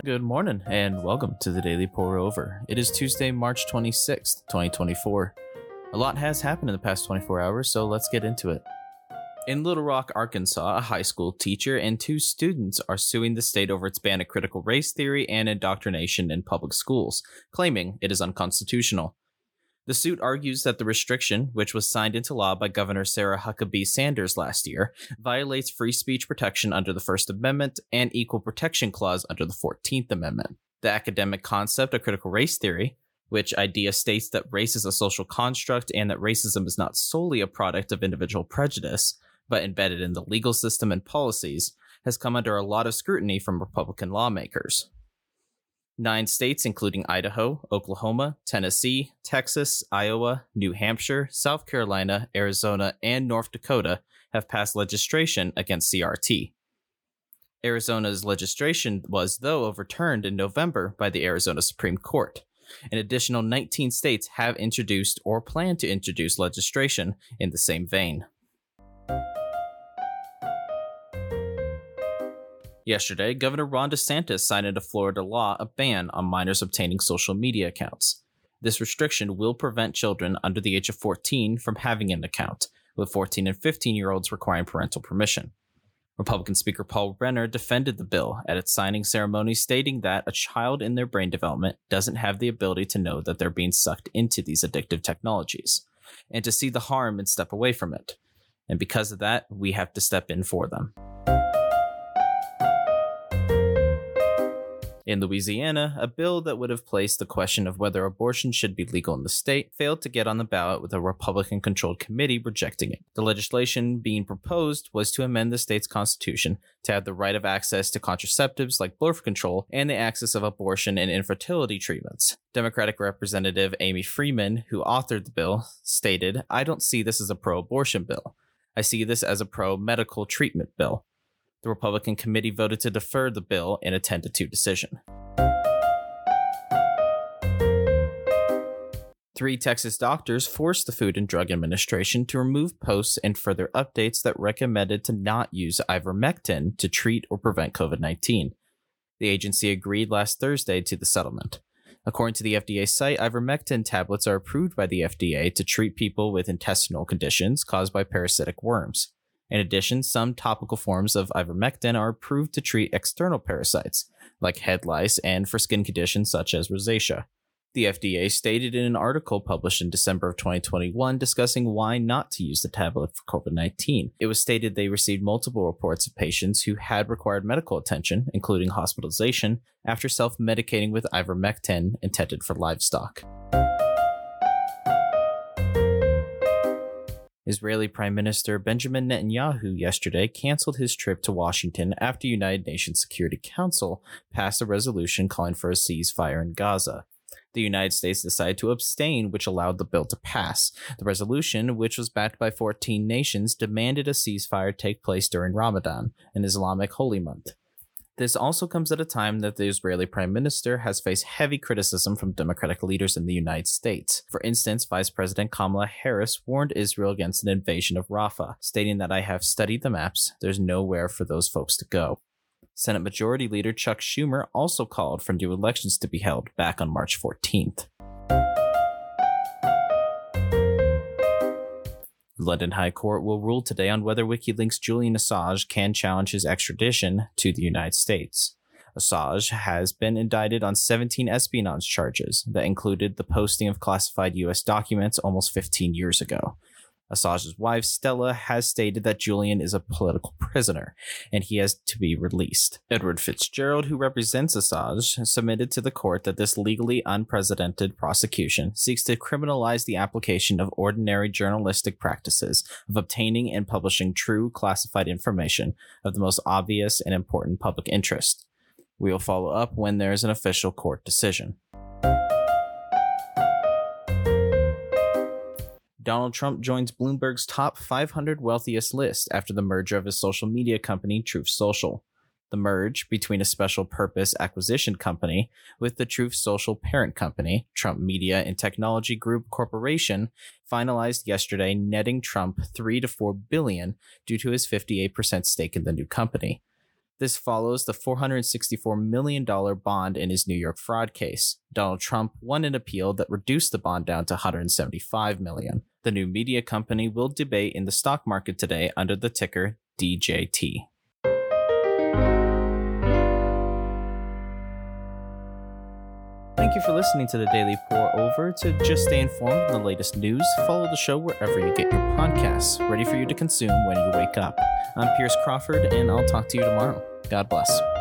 Good morning and welcome to the Daily Pour Over. It is Tuesday, March 26th, 2024. A lot has happened in the past 24 hours, so let's get into it. In Little Rock, Arkansas, a high school teacher and two students are suing the state over its ban of critical race theory and indoctrination in public schools, claiming it is unconstitutional. The suit argues that the restriction, which was signed into law by Governor Sarah Huckabee Sanders last year, violates free speech protection under the First Amendment and Equal Protection Clause under the 14th Amendment. The academic concept of critical race theory, which idea states that race is a social construct and that racism is not solely a product of individual prejudice, but embedded in the legal system and policies, has come under a lot of scrutiny from Republican lawmakers. 9 states, including Idaho, Oklahoma, Tennessee, Texas, Iowa, New Hampshire, South Carolina, Arizona, and North Dakota have passed legislation against CRT. Arizona's legislation was, though, overturned in November by the Arizona Supreme Court. An additional 19 states have introduced or plan to introduce legislation in the same vein. Yesterday, Governor Ron DeSantis signed into Florida law a ban on minors obtaining social media accounts. This restriction will prevent children under the age of 14 from having an account, with 14 and 15-year-olds requiring parental permission. Republican Speaker Paul Renner defended the bill at its signing ceremony, stating that a child in their brain development doesn't have the ability to know that they're being sucked into these addictive technologies, and to see the harm and step away from it. And because of that, we have to step in for them. In Louisiana, a bill that would have placed the question of whether abortion should be legal in the state failed to get on the ballot, with a Republican-controlled committee rejecting it. The legislation being proposed was to amend the state's constitution to add the right of access to contraceptives like birth control and the access of abortion and infertility treatments. Democratic Representative Amy Freeman, who authored the bill, stated, "I don't see this as a pro-abortion bill. I see this as a pro-medical treatment bill." The Republican committee voted to defer the bill in a 10-2 decision. 3 Texas doctors forced the Food and Drug Administration to remove posts and further updates that recommended to not use ivermectin to treat or prevent COVID-19. The agency agreed last Thursday to the settlement. According to the FDA site, ivermectin tablets are approved by the FDA to treat people with intestinal conditions caused by parasitic worms. In addition, some topical forms of ivermectin are approved to treat external parasites, like head lice, and for skin conditions such as rosacea. The FDA stated in an article published in December of 2021 discussing why not to use the tablet for COVID-19. It was stated they received multiple reports of patients who had required medical attention, including hospitalization, after self-medicating with ivermectin intended for livestock. Israeli Prime Minister Benjamin Netanyahu yesterday canceled his trip to Washington after United Nations Security Council passed a resolution calling for a ceasefire in Gaza. The United States decided to abstain, which allowed the bill to pass. The resolution, which was backed by 14 nations, demanded a ceasefire take place during Ramadan, an Islamic holy month. This also comes at a time that the Israeli Prime Minister has faced heavy criticism from Democratic leaders in the United States. For instance, Vice President Kamala Harris warned Israel against an invasion of Rafah, stating that "I have studied the maps. There's nowhere for those folks to go." Senate Majority Leader Chuck Schumer also called for new elections to be held back on March 14th. The London High Court will rule today on whether WikiLeaks' Julian Assange can challenge his extradition to the United States. Assange has been indicted on 17 espionage charges that included the posting of classified U.S. documents almost 15 years ago. Assange's wife, Stella, has stated that Julian is a political prisoner, and he has to be released. Edward Fitzgerald, who represents Assange, submitted to the court that this legally unprecedented prosecution seeks to criminalize the application of ordinary journalistic practices of obtaining and publishing true classified information of the most obvious and important public interest. We will follow up when there is an official court decision. Donald Trump joins Bloomberg's top 500 wealthiest list after the merger of his social media company, Truth Social. The merge between a special purpose acquisition company with the Truth Social parent company, Trump Media and Technology Group Corporation, finalized yesterday, netting Trump $3 to $4 billion due to his 58% stake in the new company. This follows the $464 million bond in his New York fraud case. Donald Trump won an appeal that reduced the bond down to $175 million. The new media company will debate in the stock market today under the ticker DJT. Thank you for listening to the Daily Pour Over. To just stay informed on the latest news, follow the show wherever you get your podcasts, ready for you to consume when you wake up. I'm Pierce Crawford, and I'll talk to you tomorrow. God bless.